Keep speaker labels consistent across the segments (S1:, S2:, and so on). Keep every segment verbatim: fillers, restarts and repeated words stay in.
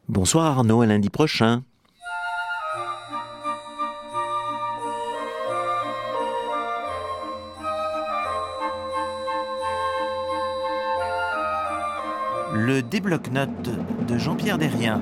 S1: Bonsoir Arnaud, à lundi prochain. Le débloc-notes de Jean-Pierre Derrien.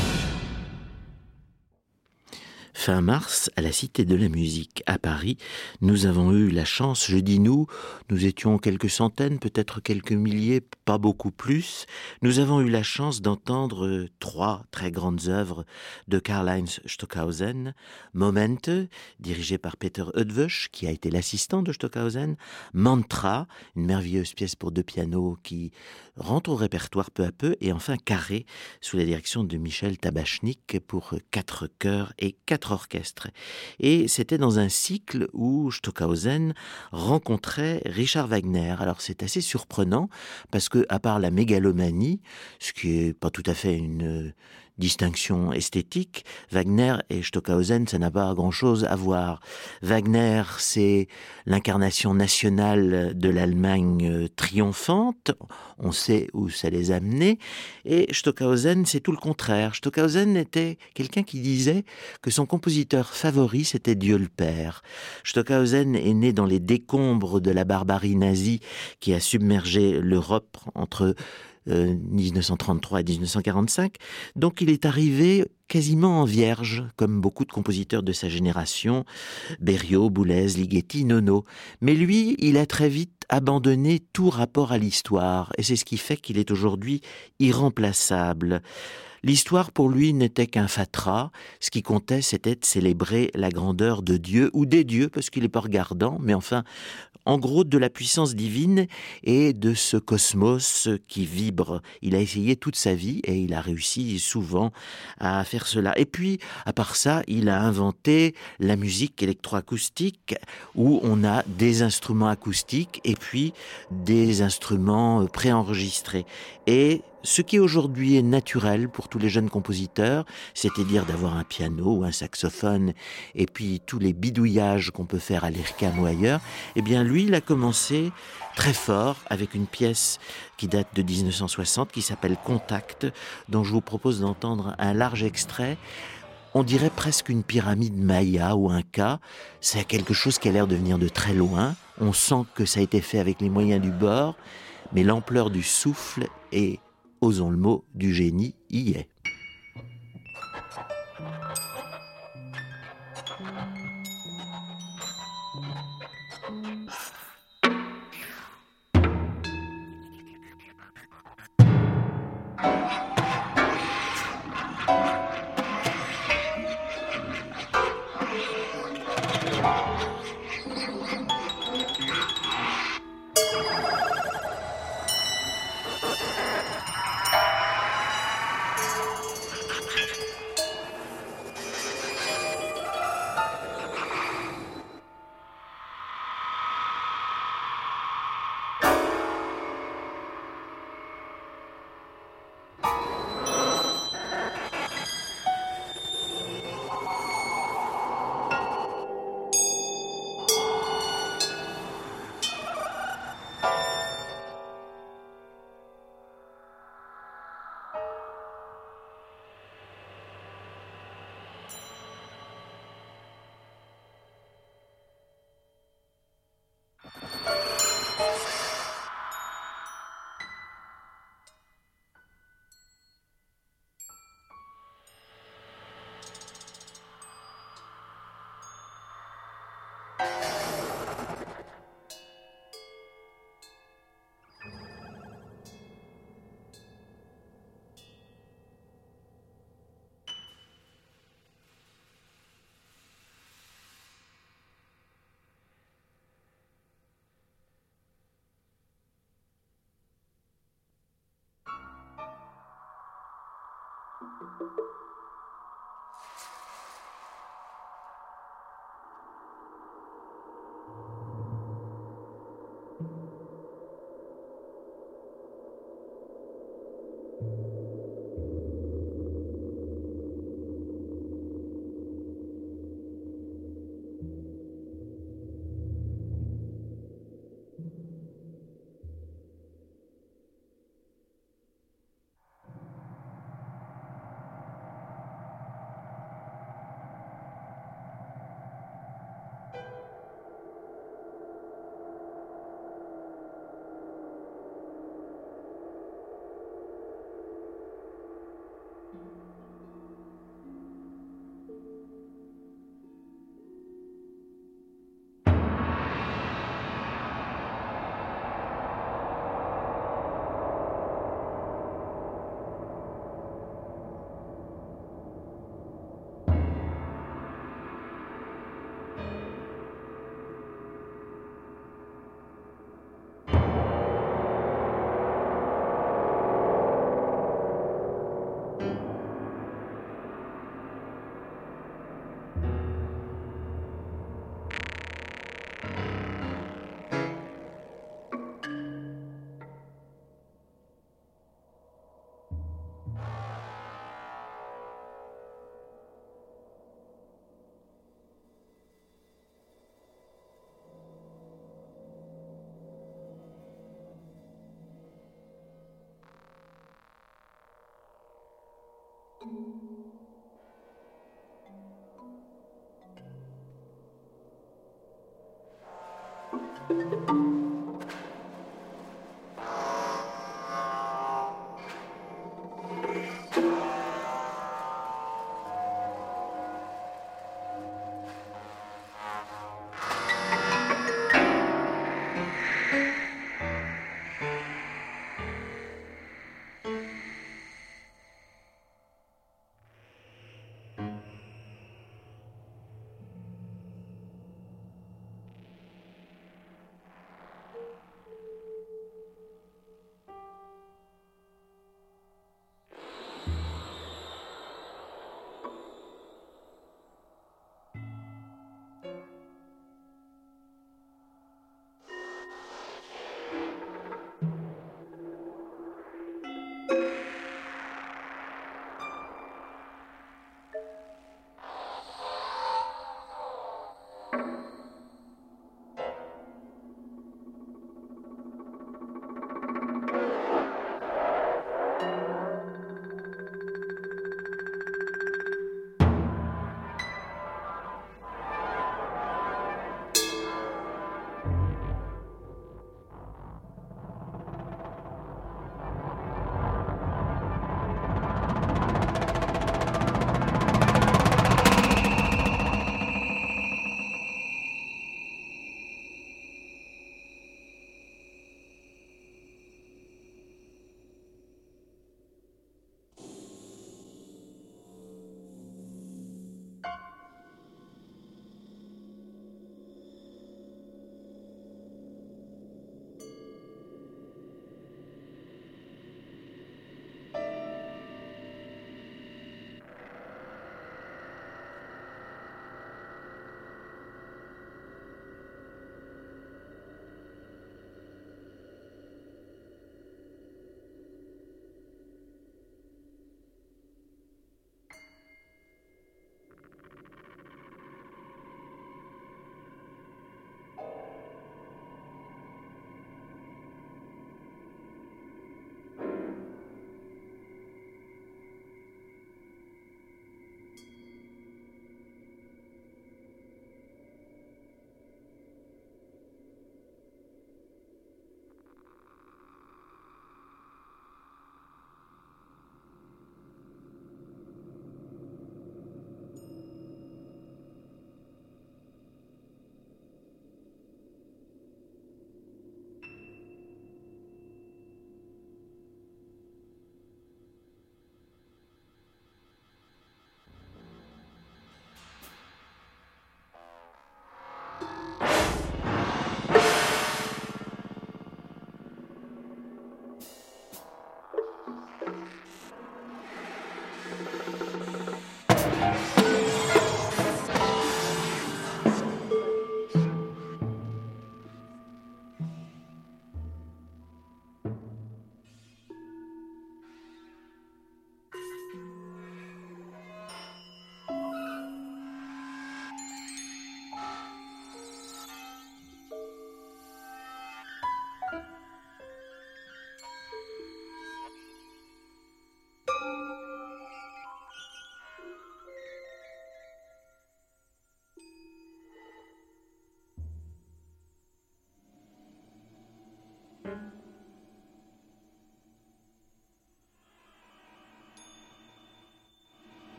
S1: Fin mars, à la Cité de la Musique, à Paris, nous avons eu la chance, je dis nous, nous étions quelques centaines, peut-être quelques milliers, pas beaucoup plus, nous avons eu la chance d'entendre trois très grandes œuvres de Karlheinz Stockhausen, Momente, dirigé par Peter Eötvös, qui a été l'assistant de Stockhausen, Mantra, une merveilleuse pièce pour deux pianos qui rentre au répertoire peu à peu, et enfin Carré, sous la direction de Michel Tabachnik pour quatre chœurs et quatre orchestres. Et c'était dans un cycle où Stockhausen rencontrait Richard Wagner. Alors c'est assez surprenant parce que, à part la mégalomanie, ce qui est pas tout à fait une distinction esthétique, Wagner et Stockhausen, ça n'a pas grand-chose à voir. Wagner, c'est l'incarnation nationale de l'Allemagne triomphante, on sait où ça les a menés, et Stockhausen, c'est tout le contraire. Stockhausen était quelqu'un qui disait que son compositeur favori, c'était Dieu le Père. Stockhausen est né dans les décombres de la barbarie nazie qui a submergé l'Europe entre Euh, dix-neuf cent trente-trois et dix-neuf cent quarante-cinq. Donc il est arrivé quasiment en vierge, comme beaucoup de compositeurs de sa génération, Berio, Boulez, Ligeti, Nono. Mais lui, il a très vite abandonné tout rapport à l'histoire, et c'est ce qui fait qu'il est aujourd'hui irremplaçable. L'histoire pour lui n'était qu'un fatras, ce qui comptait c'était de célébrer la grandeur de Dieu, ou des dieux, parce qu'il n'est pas regardant, mais enfin, en gros de la puissance divine et de ce cosmos qui vibre. Il a essayé toute sa vie et il a réussi souvent à faire cela. Et puis, à part ça, il a inventé la musique électroacoustique où on a des instruments acoustiques et puis des instruments préenregistrés. Et ce qui aujourd'hui est naturel pour tous les jeunes compositeurs, c'est-à-dire d'avoir un piano ou un saxophone et puis tous les bidouillages qu'on peut faire à l'IRCAM ou ailleurs, eh bien lui, il a commencé très fort avec une pièce qui date de dix-neuf cent soixante qui s'appelle Contact, dont je vous propose d'entendre un large extrait. On dirait presque une pyramide maya ou inca. C'est quelque chose qui a l'air de venir de très loin. On sent que ça a été fait avec les moyens du bord, mais l'ampleur du souffle et, osons le mot, du génie y est.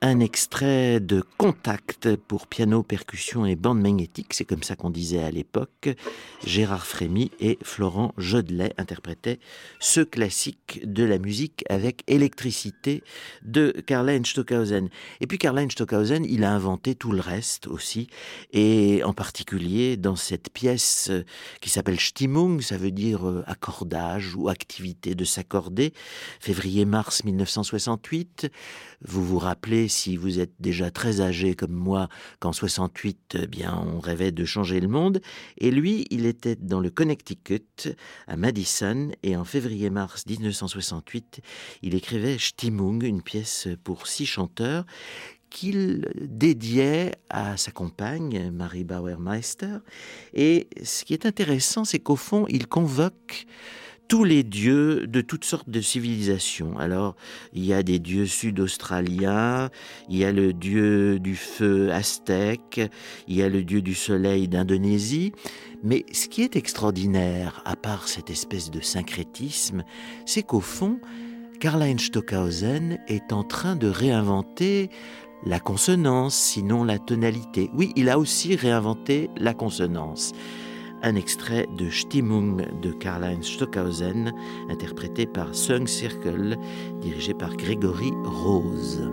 S1: un extrait de Contact pour piano, percussion et bande magnétique, c'est comme ça qu'on disait à l'époque. Gérard Frémy et Florent Jodelet interprétaient ce classique de la musique avec électricité de Karlheinz Stockhausen. Et puis Karlheinz Stockhausen, il a inventé tout le reste aussi, et en particulier dans cette pièce qui s'appelle Stimmung, ça veut dire accordage ou activité de s'accorder, février-mars mille neuf cent soixante-huit. Vous vous rappelez, si vous êtes déjà très âgé comme moi, qu'en soixante-huit, eh bien, on rêvait de changer le monde. Et lui, il était dans le Connecticut, à Madison, et en février-mars mille neuf cent soixante-huit, il écrivait Stimmung, une pièce pour six chanteurs, qu'il dédiait à sa compagne, Marie Bauermeister. Et ce qui est intéressant, c'est qu'au fond, il convoque tous les dieux de toutes sortes de civilisations. Alors, il y a des dieux sud-australiens, il y a le dieu du feu aztèque, il y a le dieu du soleil d'Indonésie. Mais ce qui est extraordinaire, à part cette espèce de syncrétisme, c'est qu'au fond, Karlheinz Stockhausen est en train de réinventer la consonance, sinon la tonalité. Oui, il a aussi réinventé la consonance. Un extrait de Stimmung de Karlheinz Stockhausen, interprété par Sung Circle, dirigé par Grégory Rose.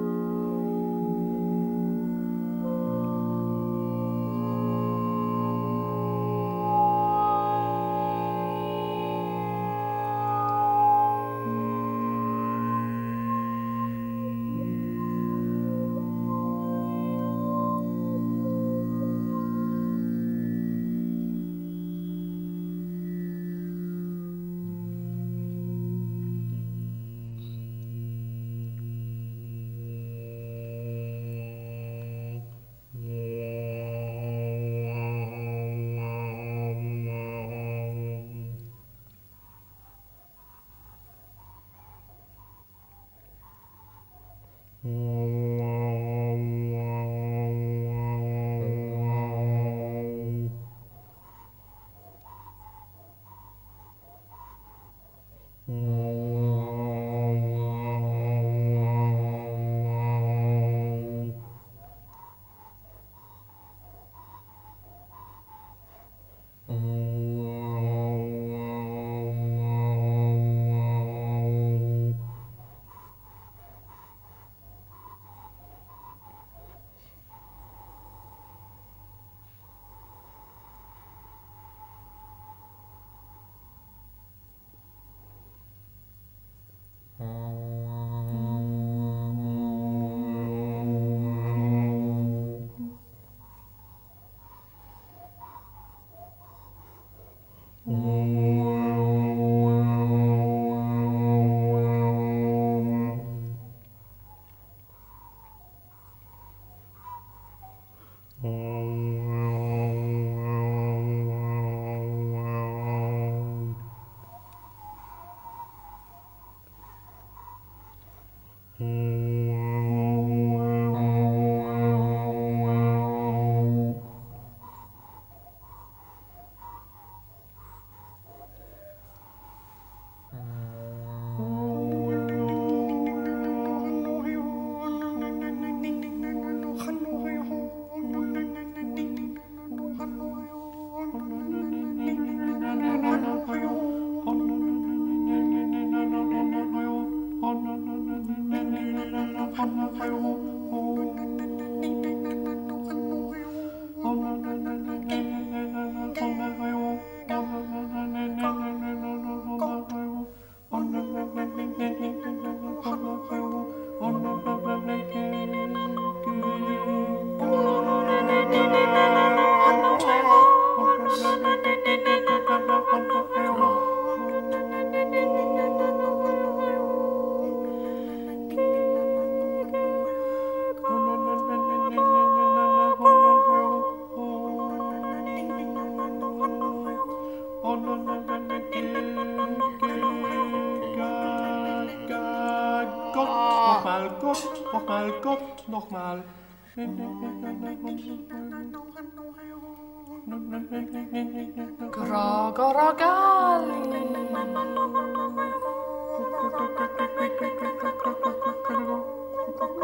S2: Nochmal. Grogali.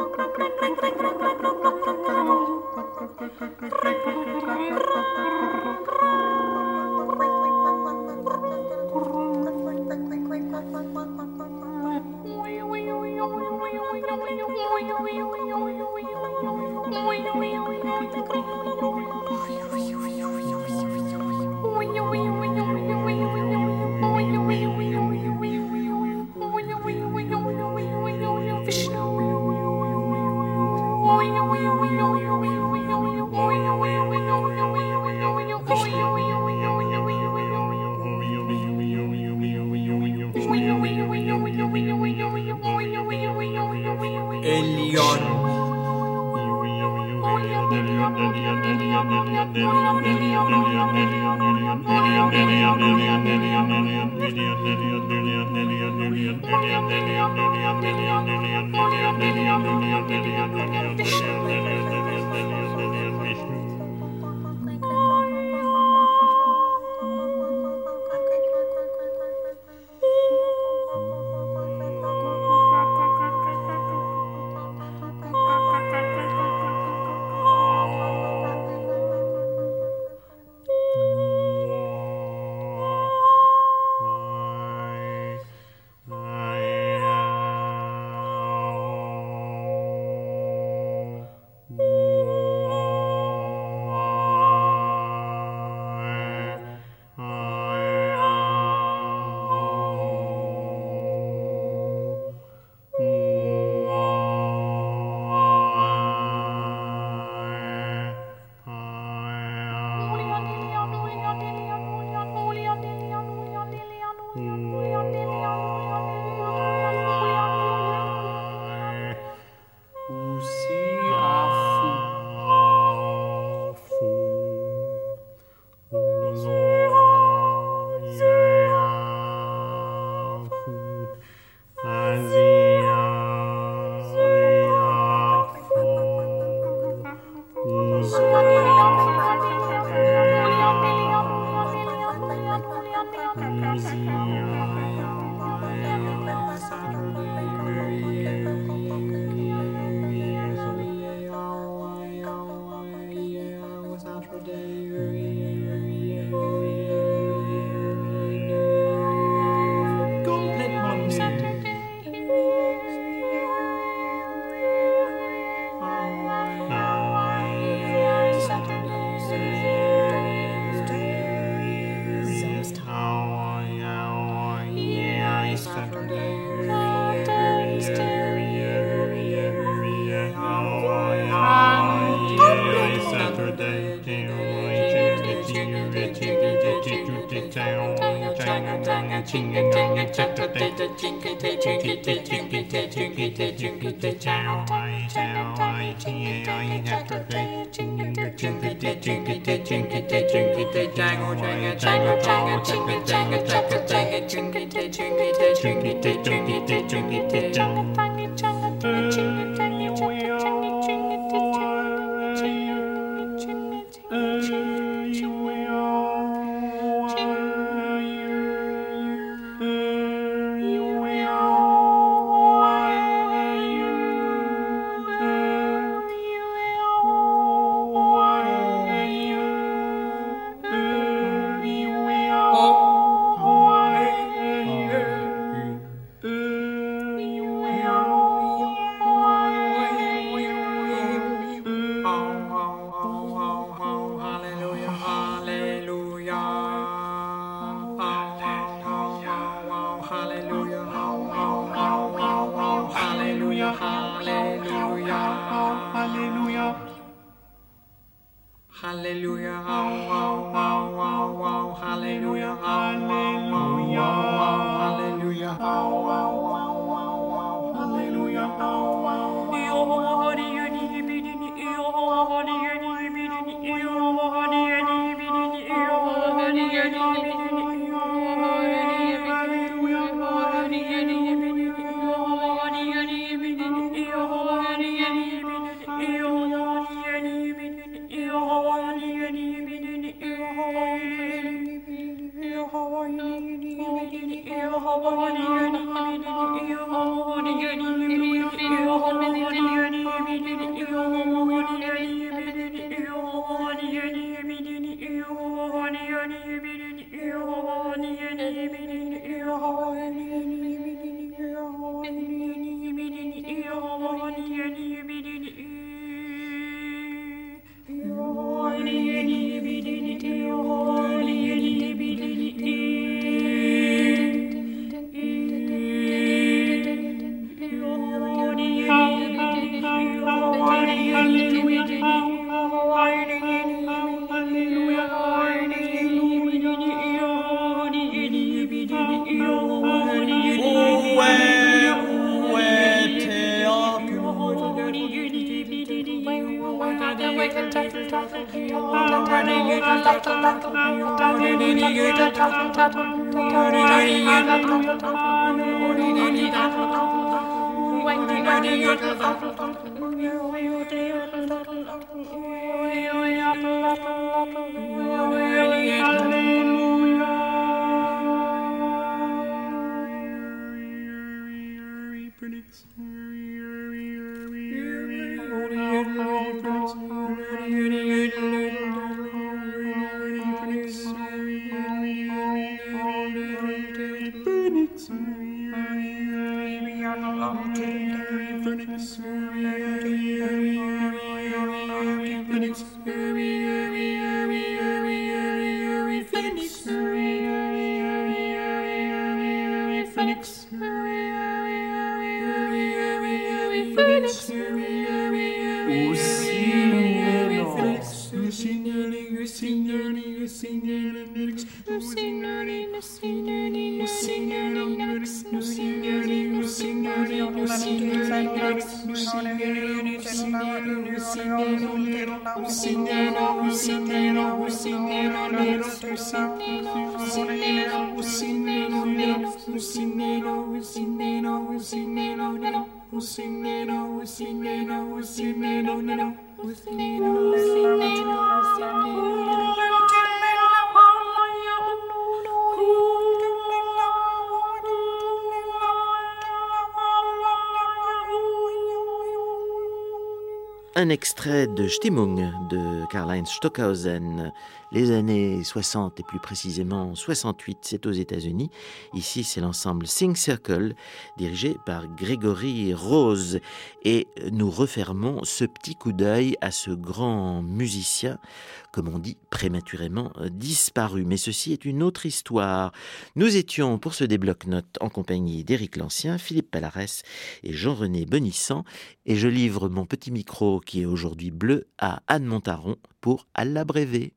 S1: Un extrait de Stimmung de Karlheinz Stockhausen, les années soixante et plus précisément soixante-huit, c'est aux États-Unis. Ici, c'est l'ensemble Sing Circle, dirigé par Grégory Rose. Et nous refermons ce petit coup d'œil à ce grand musicien, comme on dit, prématurément disparu. Mais ceci est une autre histoire. Nous étions pour ce débloc-notes en compagnie d'Éric Lancien, Philippe Palarès et Jean-René Bonissant. Et je livre mon petit micro qui est aujourd'hui bleu à Anne Montaron pour À l'abrévé.